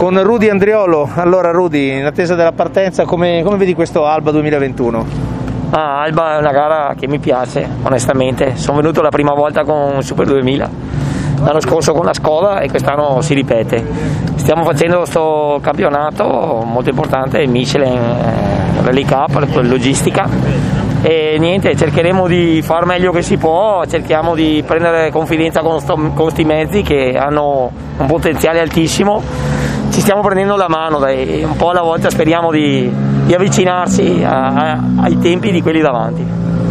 con Rudy Andriolo. Allora Rudy, in attesa della partenza, come vedi questo Alba 2021? Alba è una gara che mi piace, onestamente. Sono venuto la prima volta con Super 2000, l'anno scorso con la Skoda e quest'anno si ripete. Stiamo facendo questo campionato molto importante, il Michelin Rally Cup, logistica, e niente, cercheremo di far meglio che si può, cerchiamo di prendere confidenza con questi mezzi che hanno un potenziale altissimo. Ci stiamo prendendo la mano, dai, un po' alla volta speriamo di avvicinarsi ai tempi di quelli davanti.